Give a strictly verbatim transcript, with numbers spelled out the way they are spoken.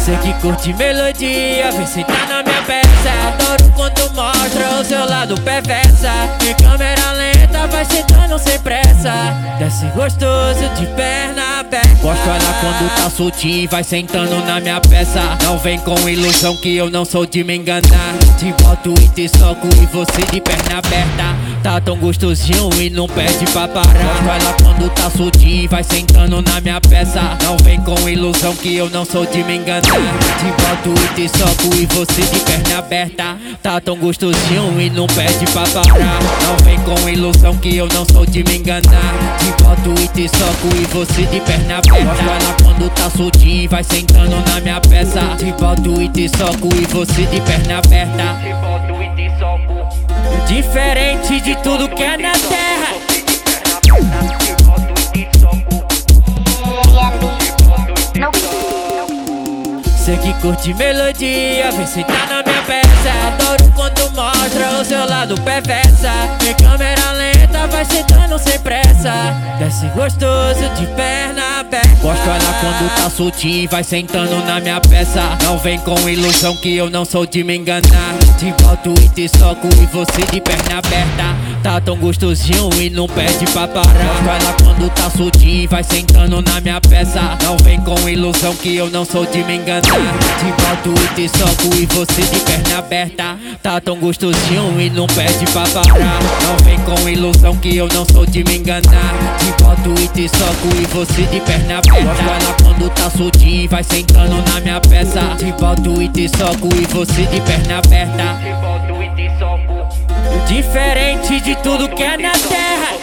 Cê que curte melodia, vem sentar na minha peça. Adoro quando mostra o seu lado perversa. Em câmera lenta, vai sentando sem pressa. Desce gostoso de perna aberta. Gosto ela quando tá soltinho, vai sentando na minha peça. Não vem com ilusão que eu não sou de me enganar. Te boto e te soco e você de perna aberta. Tá tão gostosinho e não pede pra parar. Gosto ela quando tá soltinho, vai sentando na minha peça. Não vem com ilusão que eu não sou de me enganar. Te boto e te soco e você de perna aberta. Tá tão gostosinho e não pede pra parar. Não vem com ilusão que eu não sou de me enganar. Te boto e te soco e você de perna aberta. Gosto ela quando tá soltinho, vai sentando na minha peça. Te boto e te soco e você de perna aberta. Te boto e te soco. Diferente de tudo que é na terra. Te boto e te soco. Cê que curte melodia, vem sentar na minha peça. Adoro quando mostra o seu lado perversa. Em câmera lenta, vai sentando sem pressa. Desce gostoso de perna aberta. Gosto ela quando tá soltinho, vai sentando na minha peça. Não vem com ilusão que eu não sou de me enganar. Te boto e te soco e você de perna aberta. Tá tão gostosinho e não pede pra parar. Gosto ela quando tá soltinho, vai sentando na minha peça. Não vem com ilusão que eu não sou de me enganar. Te boto e te soco e você de perna aberta. Tá tão gostosinho e não pede pra parar. Não vem com ilusão que eu não sou de me enganar. Te boto e te soco e você de perna aberta. Gosto ela quando tá soltinho, vai sentando na minha peça. Te boto e te soco e você de perna aberta. Te boto e te soco. Diferente de tudo que é na terra.